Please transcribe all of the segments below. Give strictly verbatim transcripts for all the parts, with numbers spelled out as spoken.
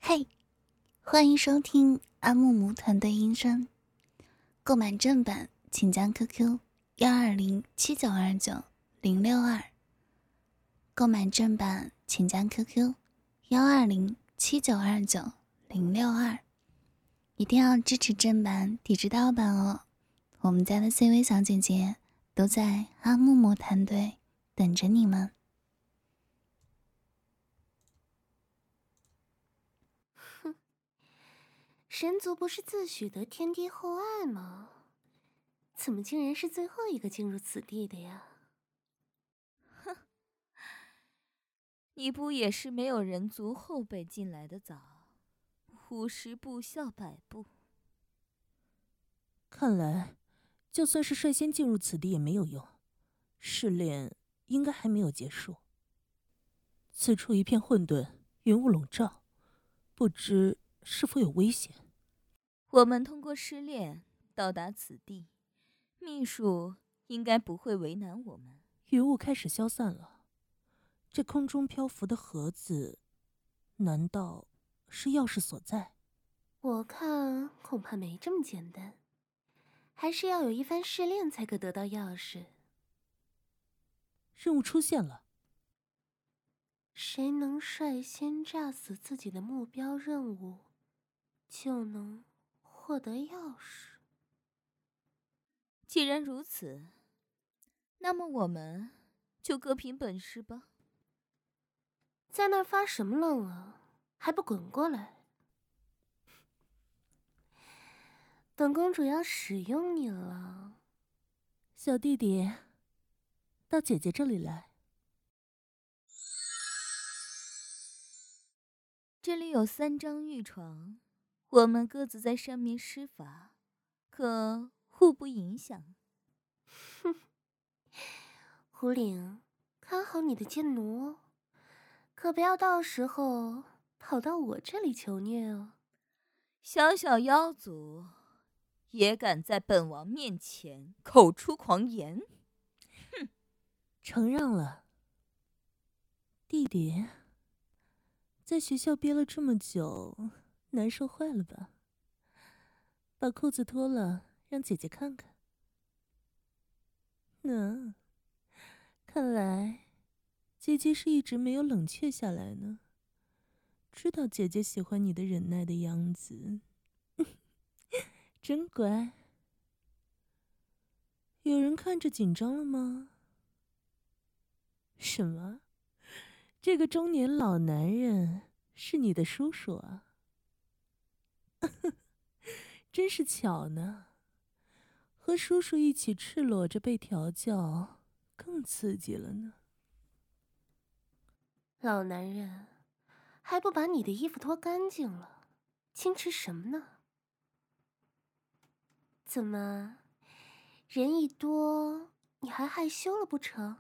嘿，欢迎收听阿木木团队音声。购买正版，请加 Q Q 幺二零七九二九零六二。购买正版，请加 Q Q 幺二零七九二九零六二。一定要支持正版，抵制盗版哦！我们家的 C 位小姐姐都在阿木木团队等着你们。 哼，神族不是自诩得天地厚爱吗？怎么竟然是最后一个进入此地的呀？ 哼，你不也是没有人族后辈进来的早，五十步笑百步。 看来，就算是率先进入此地也没有用，试炼应该还没有结束。此处一片混沌，云雾笼罩，不知是否有危险。 我们通过试炼到达此地，秘书应该不会为难我们。 云雾开始消散了，这空中漂浮的盒子，难道是钥匙所在？ 我看恐怕没这么简单，还是要有一番试炼才可得到钥匙。 任务出现了， 谁能率先炸死自己的目标任务，就能获得钥匙。 既然如此，那么我们就各凭本事吧。 在那儿发什么愣啊？还不滚过来！本公主要使用你了。 小弟弟，到姐姐这里来。 这里有三张玉床，我们各自在上面施法，可互不影响。 哼，胡岭，看好你的剑奴哦，可不要到时候跑到我这里求虐哦。 小小妖族也敢在本王面前口出狂言？哼！ 承让了。弟弟，在学校憋了这么久，难受坏了吧？把裤子脱了，让姐姐看看。嗯，看来姐姐是一直没有冷却下来呢。知道姐姐喜欢你的忍耐的样子，真乖。有人看着紧张了吗？什么？这个中年老男人是你的叔叔啊？真是巧呢，和叔叔一起赤裸着被调教，更刺激了呢。 老男人，还不把你的衣服脱干净了，矜持什么呢？怎么，人一多，你还害羞了不成？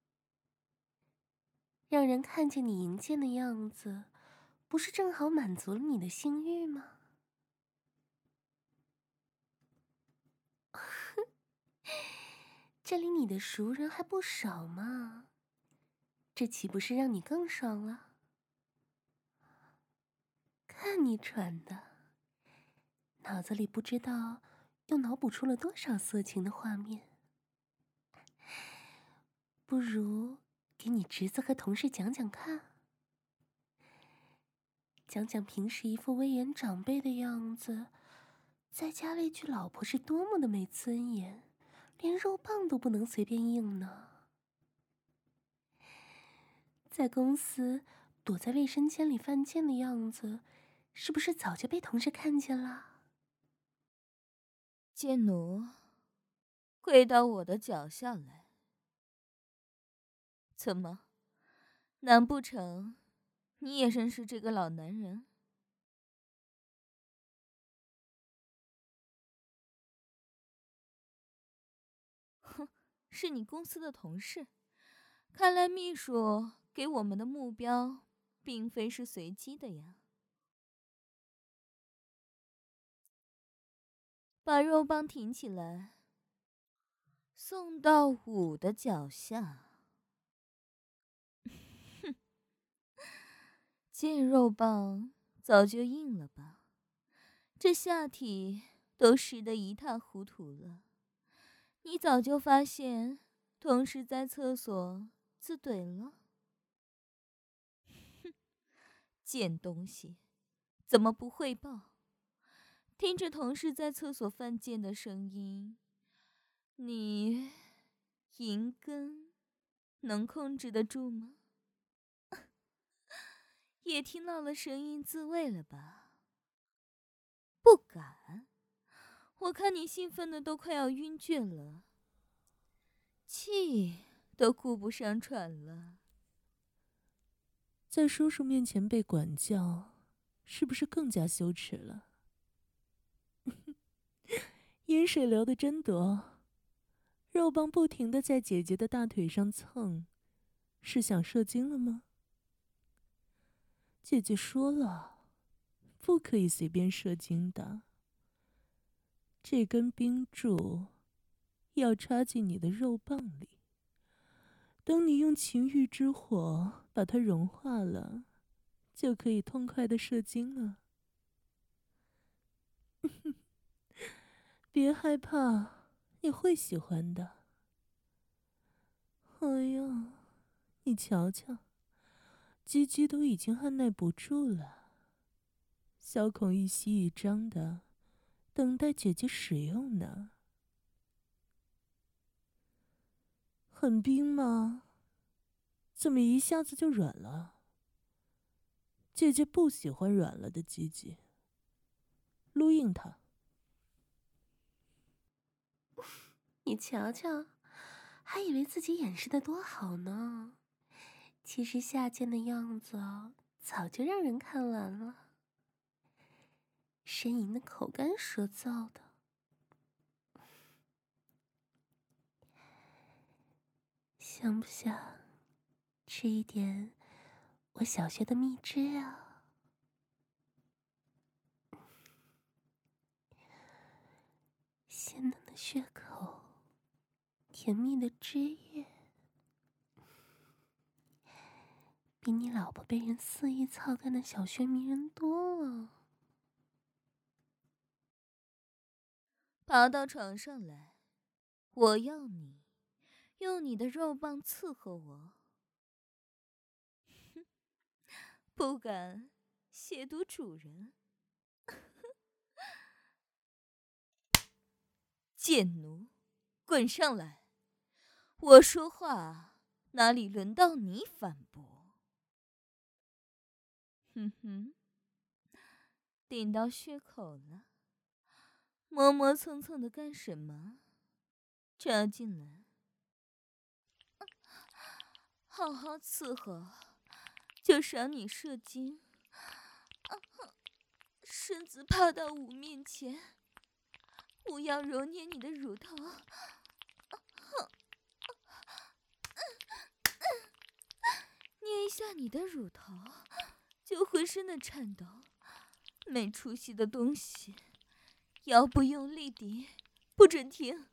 让人看见你迎剑的样子，不是正好满足了你的性欲吗？这里你的熟人还不少嘛，这岂不是让你更爽了？看你喘的，脑子里不知道又脑补出了多少色情的画面。不如给你侄子和同事讲讲看，讲讲平时一副威严长辈的样子，再加了一句老婆是多么的没尊严，连肉棒都不能随便硬呢。在公司躲在卫生间里犯贱的样子，是不是早就被同事看见了？ 贱奴，跪到我的脚下来。怎么？难不成你也认识这个老男人？哼，是你公司的同事。看来秘书给我们的目标并非是随机的呀。把肉棒挺起来，送到五的脚下。哼，见肉棒早就硬了吧？这下体都湿得一塌糊涂了，你早就发现同事在厕所自怼了？哼，贱东西，怎么不汇报？听着同事在厕所犯贱的声音，你银根能控制得住吗？也听到了声音自慰了吧？不敢，我看你兴奋的都快要晕厥了，气都顾不上喘了。 在叔叔面前被管教，是不是更加羞耻了？饮水流的真多，肉棒不停地在姐姐的大腿上蹭，是想射精了吗？姐姐说了，不可以随便射精的。这根冰柱要插进你的肉棒里，等你用情欲之火把它融化了，就可以痛快的射精了。别害怕，你会喜欢的。哎呀，你瞧瞧，鸡鸡都已经按耐不住了，小孔一吸一张的，等待姐姐使用呢。很冰吗？怎么一下子就软了？姐姐不喜欢软了的鸡鸡，撸硬它。 你瞧瞧，还以为自己掩饰的多好呢，其实下贱的样子早就让人看完了。呻吟的口干舌燥的，想不想吃一点我小学的蜜汁啊？鲜嫩的血口，甜蜜的汁液，比你老婆被人肆意操干的小穴迷人多了。 爬到床上来，我要你用你的肉棒伺候我。哼，不敢亵渎主人。贱奴，滚上来！我说话哪里轮到你反驳？哼哼，顶到血口了，磨磨蹭蹭的干什么？扎进来，好好伺候，就赏你射精。身子趴到五面前，我要揉捏你的乳头。捏一下你的乳头，就浑身的颤抖。没出息的东西，腰不用力地，不准停。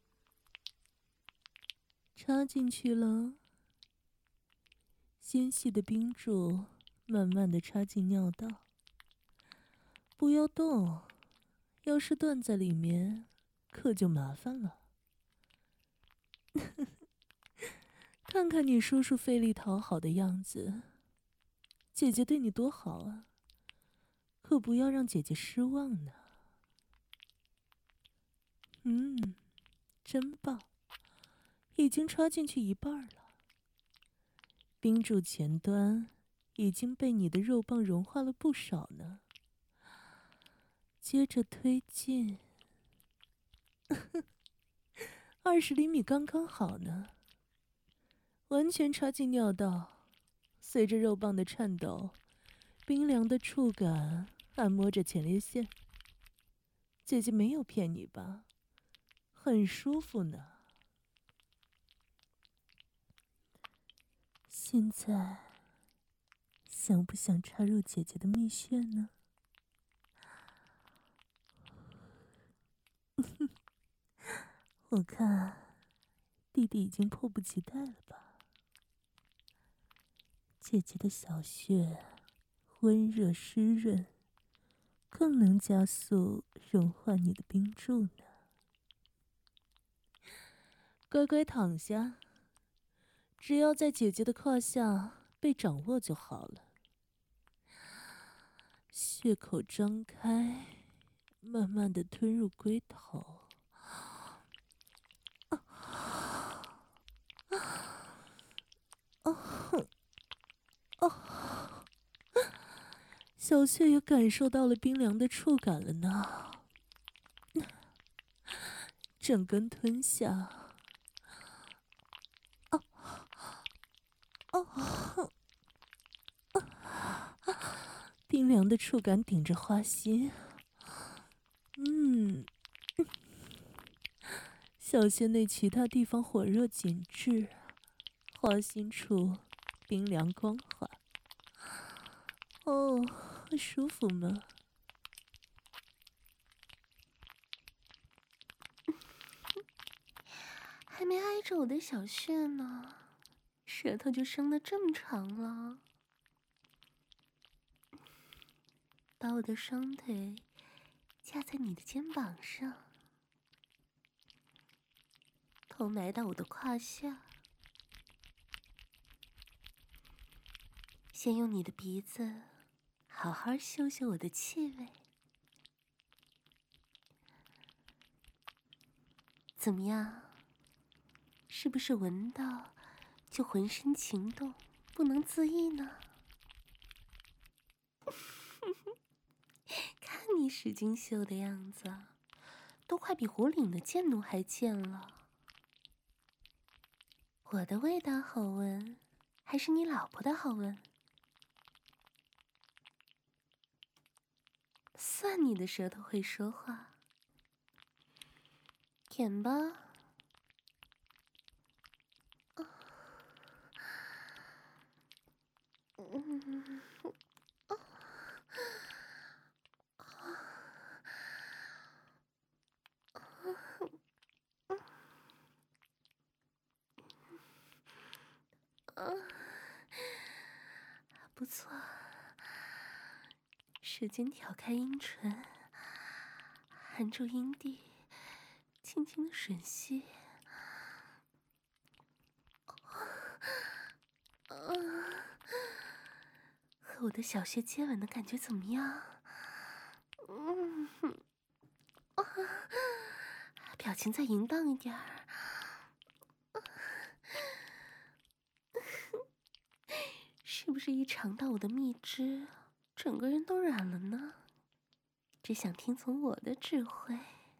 插进去了，纤细的冰柱慢慢的插进尿道。不要动，要是断在里面，可就麻烦了。看看你叔叔费力讨好的样子，姐姐对你多好啊，可不要让姐姐失望呢。嗯，真棒，已经插进去一半了。冰柱前端已经被你的肉棒融化了不少呢。接着推进，二十厘米刚刚好呢，完全插进尿道。随着肉棒的颤抖，冰凉的触感按摩着前列腺。姐姐没有骗你吧？很舒服呢。现在，想不想插入姐姐的蜜穴呢？我看弟弟已经迫不及待了吧。姐姐的小穴温热湿润， 更能加速融化你的冰柱呢。乖乖躺下，只要在姐姐的胯下被掌握就好了。血口张开，慢慢的吞入龟头。哦，哦，小穴也感受到了冰凉的触感了呢。整根吞下。哦，哦，冰凉的触感顶着花心。嗯，小穴内其他地方火热紧致，花心处冰凉光滑。哦，舒服吗？ 还没挨着我的小穴呢，舌头就伸得这么长了。把我的双腿架在你的肩膀上，头埋到我的胯下，先用你的鼻子好好嗅嗅我的气味。怎么样？是不是闻到就浑身情动，不能自抑呢？看你使劲嗅的样子，都快比胡岭的贱奴还贱了。我的味道好闻，还是你老婆的好闻？算你的舌头会说话，舔吧。嗯，不错，使劲挑开阴唇，含住阴蒂，轻轻的吮吸。和我的小穴接吻的感觉怎么样？嗯，啊，表情再淫荡一点儿。是不是一尝到我的蜜汁，整个人都软了呢？只想听从我的指挥。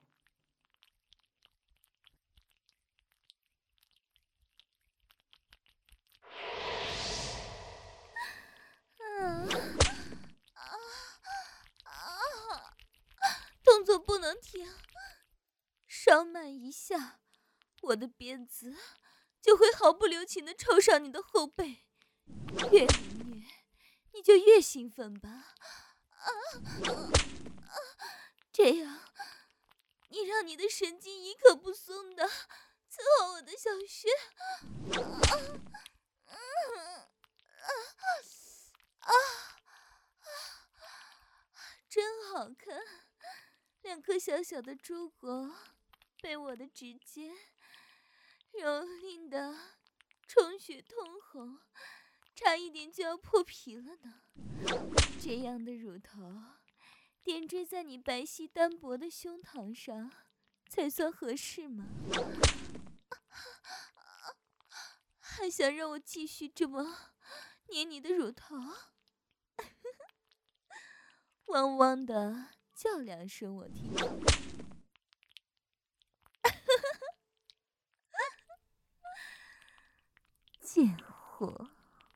动作不能停，稍慢一下，我的鞭子就会毫不留情地抽上你的后背。越凌虐，你就越兴奋吧。啊啊！这样，你让你的神经一刻不松的伺候我的小穴。啊啊啊啊！真好看，两颗小小的珠果被我的指尖蹂躏的充血通红，差一点就要破皮了呢。这样的乳头点缀在你白皙单薄的胸膛上，才算合适吗？还想让我继续这么捏你的乳头？汪汪的叫两声我听。贱货！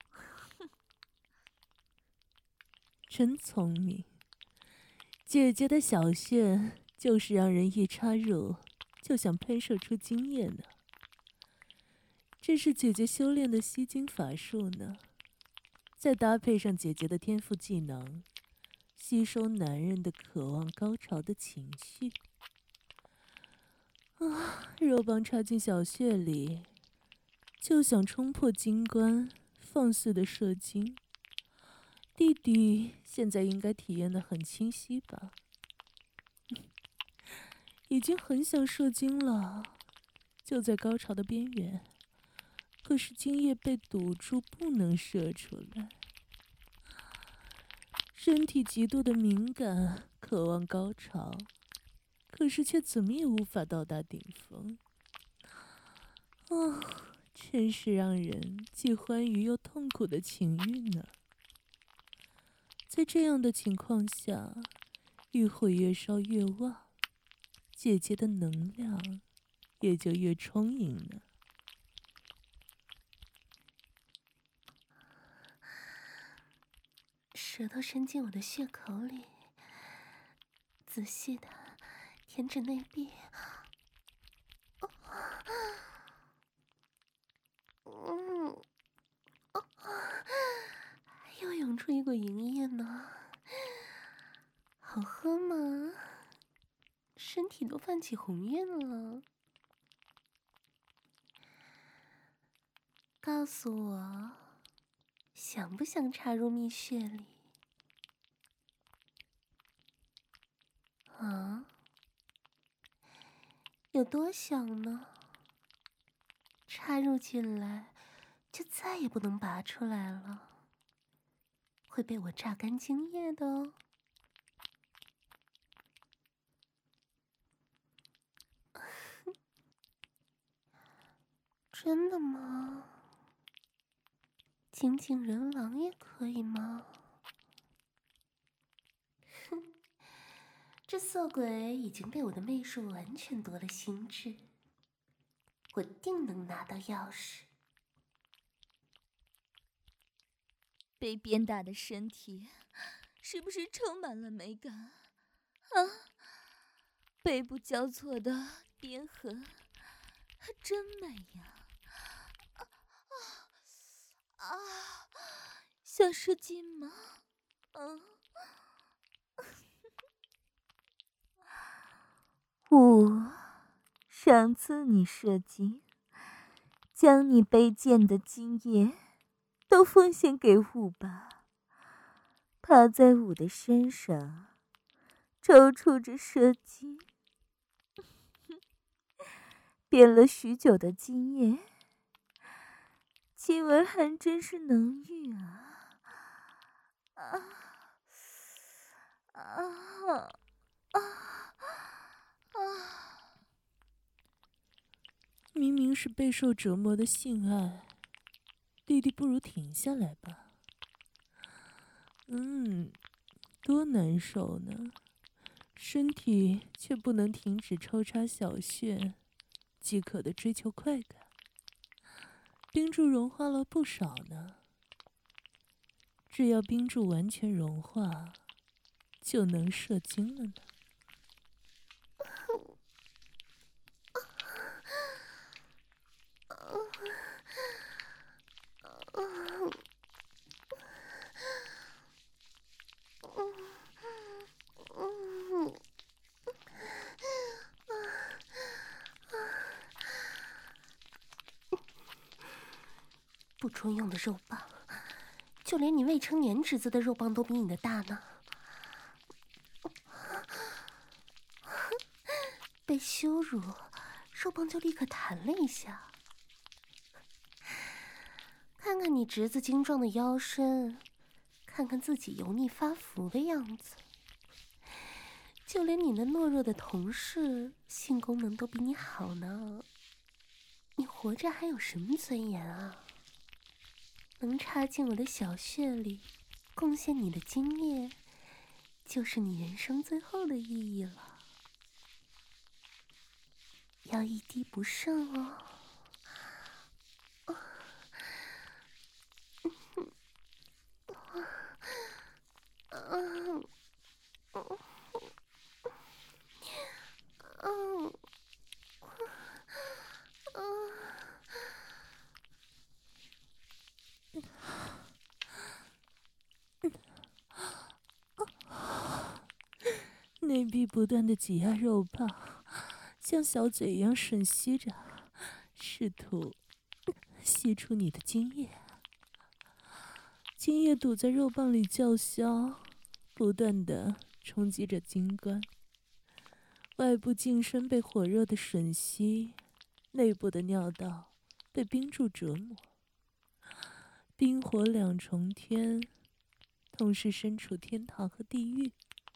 真聪明，姐姐的小穴就是让人一插入就想喷射出精液呢。这是姐姐修炼的吸精法术呢，再搭配上姐姐的天赋技能，吸收男人的渴望高潮的情绪。啊，肉棒插进小穴里，就想冲破金关，放肆的射精。 弟弟现在应该体验得很清晰吧？已经很想射精了，就在高潮的边缘，可是精液被堵住，不能射出来。身体极度的敏感，渴望高潮，可是却怎么也无法到达顶峰。啊，真是让人既欢愉又痛苦的情欲呢。在这样的情况下，欲火越烧越旺，姐姐的能量也就越充盈呢。 舌头伸进我的血口里，仔细的舔着内壁。嗯，又涌出一股淫液呢，好喝吗？身体都泛起红晕了。告诉我，想不想插入蜜穴里？啊？有多想呢？插入进来，就再也不能拔出来了，会被我榨干精液的哦。真的吗？精尽人亡也可以吗？哼，这色鬼已经被我的媚术完全夺了心智，我定能拿到钥匙。 被鞭打的身体是不是充满了美感啊？背部交错的鞭痕真美呀！啊啊啊！想射精吗？嗯。五，上次你射精，将你卑贱的精液都奉献给五吧，趴在五的身上，抽搐着射精，憋了许久的精液，亲吻还真是能欲啊！啊啊啊啊！ 明明是备受折磨的性爱，弟弟不如停下来吧。嗯，多难受呢，身体却不能停止抽插小穴，饥渴的追求快感。冰柱融化了不少呢，只要冰柱完全融化，就能射精了呢。 不中用的肉棒，就连你未成年侄子的肉棒都比你的大呢。被羞辱，肉棒就立刻弹了一下。看看你侄子精壮的腰身，看看自己油腻发福的样子，就连你那懦弱的同事性功能都比你好呢。你活着还有什么尊严啊？能插进我的小穴里，贡献你的精液，就是你人生最后的意义了。要一滴不剩哦。嗯嗯嗯嗯。 内壁不断的挤压肉棒，像小嘴一样吮吸着，试图吸出你的精液。 精液堵在肉棒里叫嚣，不断的冲击着精关。外部茎身被火热的吮吸，内部的尿道被冰柱折磨，冰火两重天，同时身处天堂和地狱。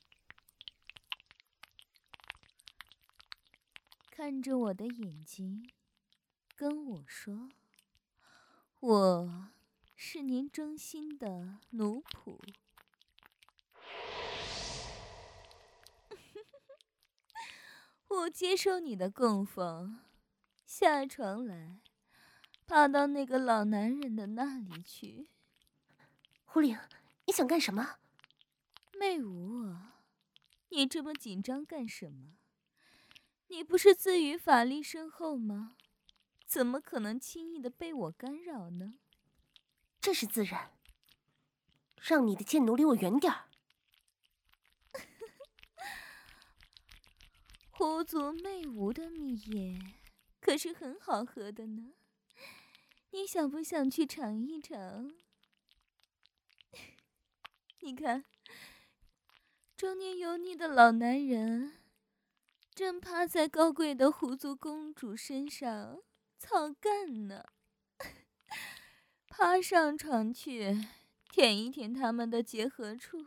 看着我的眼睛，跟我说：“我是您忠心的奴仆。”我接受你的供奉，下床来，爬到那个老男人的那里去。 胡灵，你想干什么？ 媚无啊，你这么紧张干什么？你不是自诩法力深厚吗？怎么可能轻易的被我干扰呢？ 这是自然。让你的贱奴离我远点儿。 狐族媚无的蜜液可是很好喝的呢，你想不想去尝一尝？你看，中年油腻的老男人正趴在高贵的狐族公主身上操干呢，爬上床去，舔一舔他们的结合处。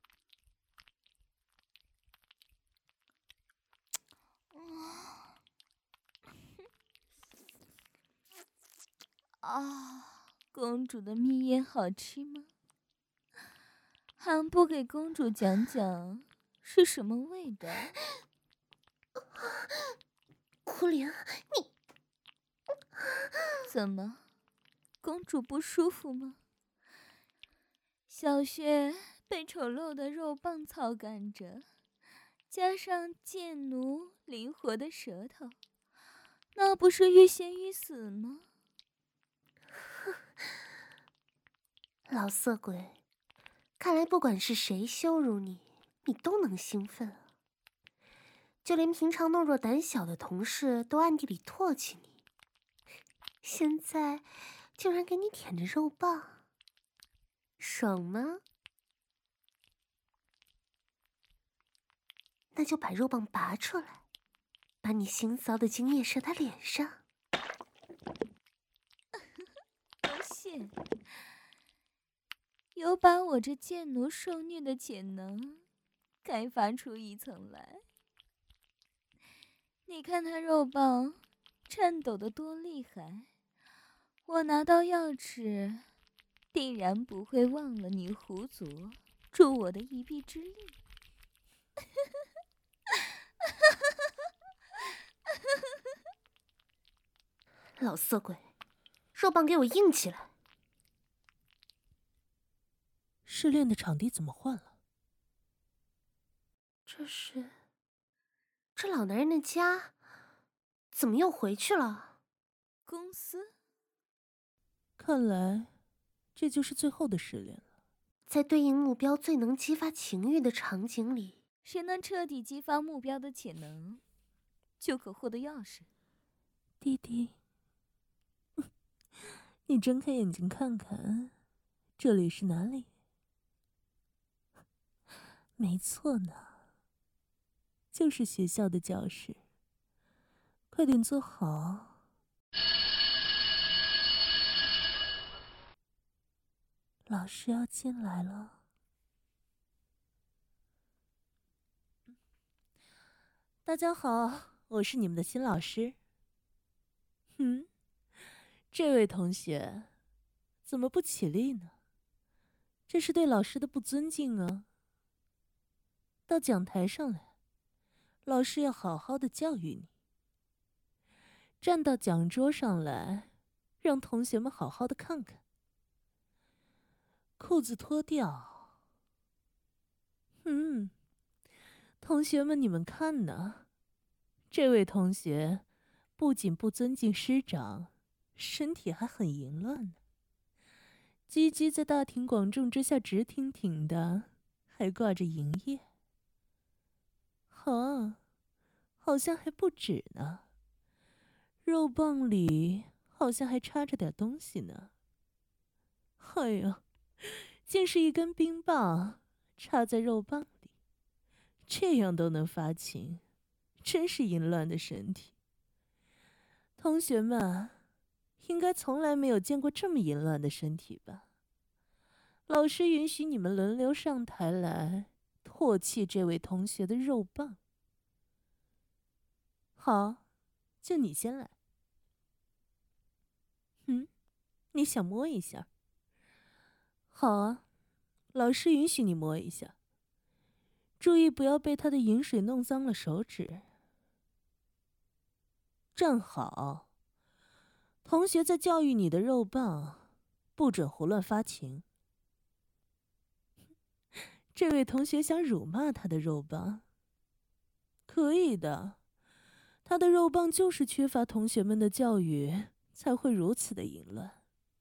啊，公主的蜜液好吃吗？还不给公主讲讲是什么味道？ 胡灵，你怎么，公主不舒服吗？小穴被丑陋的肉棒操干着，加上贱奴灵活的舌头，那不是欲仙欲死吗？ 老色鬼，看来不管是谁羞辱你，你都能兴奋啊！就连平常懦弱胆小的同事都暗地里唾弃你，现在竟然给你舔着肉棒，爽吗？那就把肉棒拔出来，把你腥骚的精液射他脸上。 多谢。有把我这贱奴受虐的潜能开发出一层来。你看他肉棒颤抖得多厉害，我拿到钥匙，定然不会忘了你狐族助我的一臂之力。 老色鬼，肉棒给我硬起来！ 试炼的场地怎么换了？ 这是……这老男人的家怎么又回去了？ 公司？ 看来这就是最后的试炼了。 在对应目标最能激发情欲的场景里， 谁能彻底激发目标的潜能，就可获得钥匙。 弟弟，你睁开眼睛看看，这里是哪里？没错呢，就是学校的教室。快点坐好。老师要进来了。大家好，我是你们的新老师。嗯，这位同学怎么不起立呢？这是对老师的不尊敬啊！到讲台上来，老师要好好的教育你。站到讲桌上来，让同学们好好的看看。裤子脱掉。嗯，同学们，你们看呢？这位同学不仅不尊敬师长，身体还很淫乱呢。鸡鸡在大庭广众之下直挺挺的，还挂着银液。啊，好像还不止呢。肉棒里好像还插着点东西呢。哎呀， 竟是一根冰棒插在肉棒里，这样都能发情，真是淫乱的身体。同学们应该从来没有见过这么淫乱的身体吧？老师允许你们轮流上台来唾弃这位同学的肉棒。好，就你先来。嗯，你想摸一下？好啊，老师允许你摸一下，注意不要被他的饮水弄脏了手指。站好，同学在教育你的肉棒，不准胡乱发情。这位同学想辱骂他的肉棒，可以的，他的肉棒就是缺乏同学们的教育，才会如此的淫乱。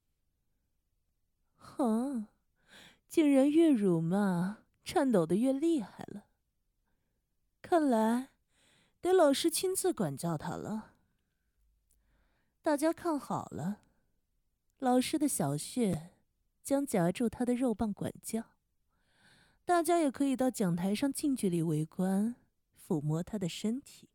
啊，竟然越辱骂，颤抖得越厉害了。看来得老师亲自管教他了。大家看好了，老师的小穴将夹住他的肉棒管教。大家也可以到讲台上近距离围观，抚摸他的身体。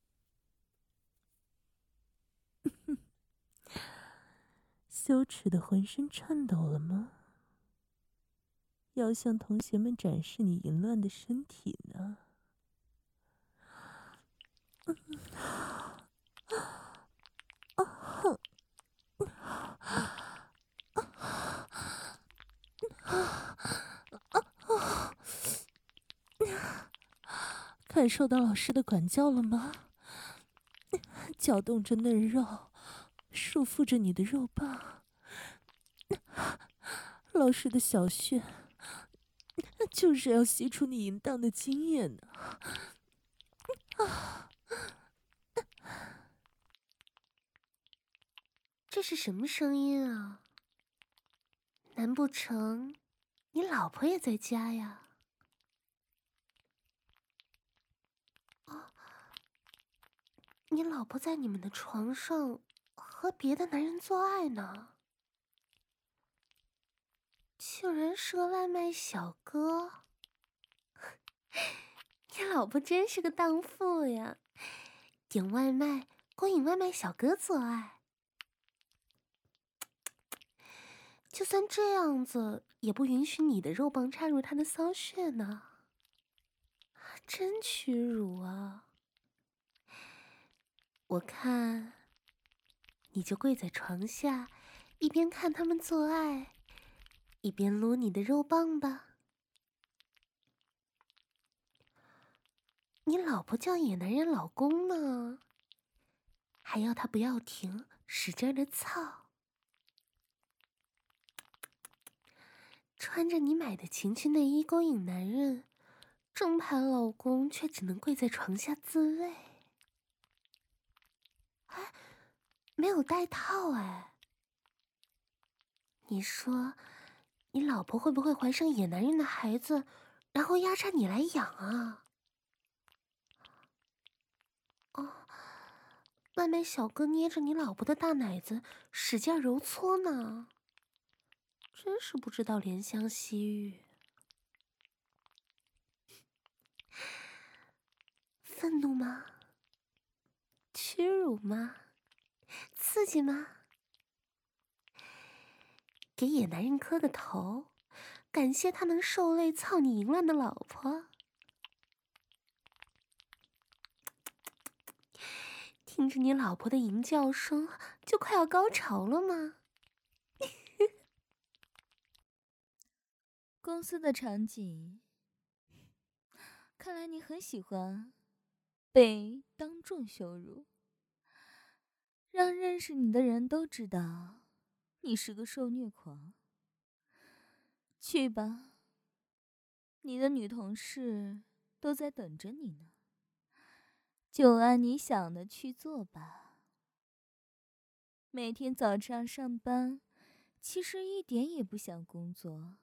羞耻的浑身颤抖了吗？要向同学们展示你淫乱的身体呢？感受到老师的管教了吗？搅动着嫩肉，束缚着你的肉棒。老师的小穴就是要吸出你淫荡的精液呢。 这是什么声音啊？难不成你老婆也在家呀？哦，你老婆在你们的床上和别的男人做爱呢？竟然是个外卖小哥！你老婆真是个荡妇呀，点外卖勾引外卖小哥做爱。就算这样子，也不允许你的肉棒插入他的骚穴呢，真屈辱啊！我看，你就跪在床下，一边看他们做爱，一边撸你的肉棒吧。你老婆叫野男人老公呢，还要他不要停，使劲的操。穿着你买的情趣内衣勾引男人，正牌老公却只能跪在床下自慰。哎，没有带套哎。你说，你老婆会不会怀上野男人的孩子，然后压榨你来养啊？哦，外卖小哥捏着你老婆的大奶子，使劲揉搓呢。真是不知道怜香惜玉。愤怒吗？屈辱吗？刺激吗？给野男人磕个头，感谢他能受累操你淫乱的老婆。听着你老婆的淫叫声，就快要高潮了吗？ 公司的场景，看来你很喜欢被当众羞辱，让认识你的人都知道你是个受虐狂。去吧，你的女同事都在等着你呢，就按你想的去做吧。每天早上上班，其实一点也不想工作，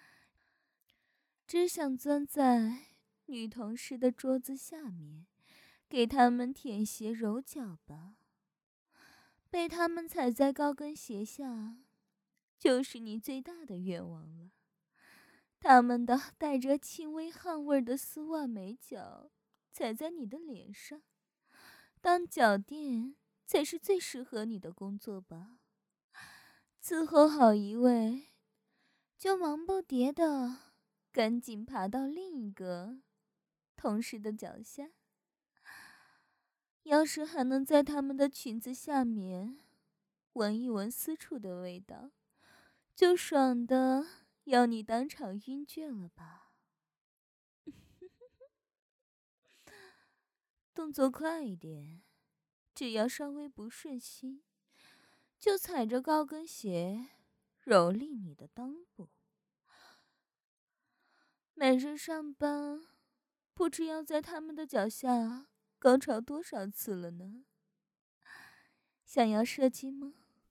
只想钻在女同事的桌子下面，给他们舔鞋揉脚吧。被他们踩在高跟鞋下，就是你最大的愿望了。 他们的带着轻微汗味的丝袜美脚踩在你的脸上，当脚垫才是最适合你的工作吧。伺候好一位，就忙不迭的赶紧爬到另一个同事的脚下。要是还能在他们的裙子下面闻一闻私处的味道，就爽的要你当场晕厥了吧。动作快一点，只要稍微不顺心，就踩着高跟鞋蹂躏你的裆部。每日上班，不知要在他们的脚下高潮多少次了呢？想要射击吗？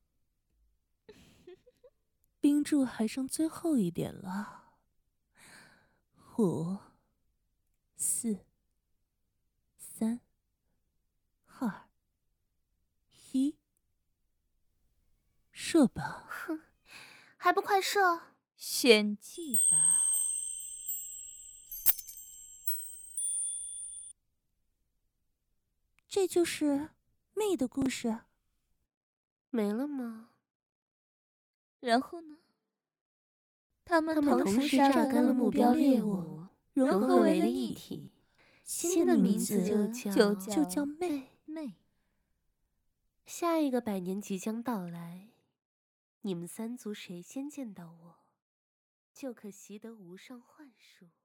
冰柱还剩最后一点了，五、四、三、二、一，射吧！ 哼，还不快射！ 献祭吧！ 这就是妹的故事。 没了吗？ 然后呢？他们他们同时同时杀干了榨干了目目标猎标猎物物， 融融合合为了为了一一体体。 新新的的名字名字就就叫就叫妹。 妹。 下一个百年即将到来，你们三族谁先见到我，就可习得无上幻术。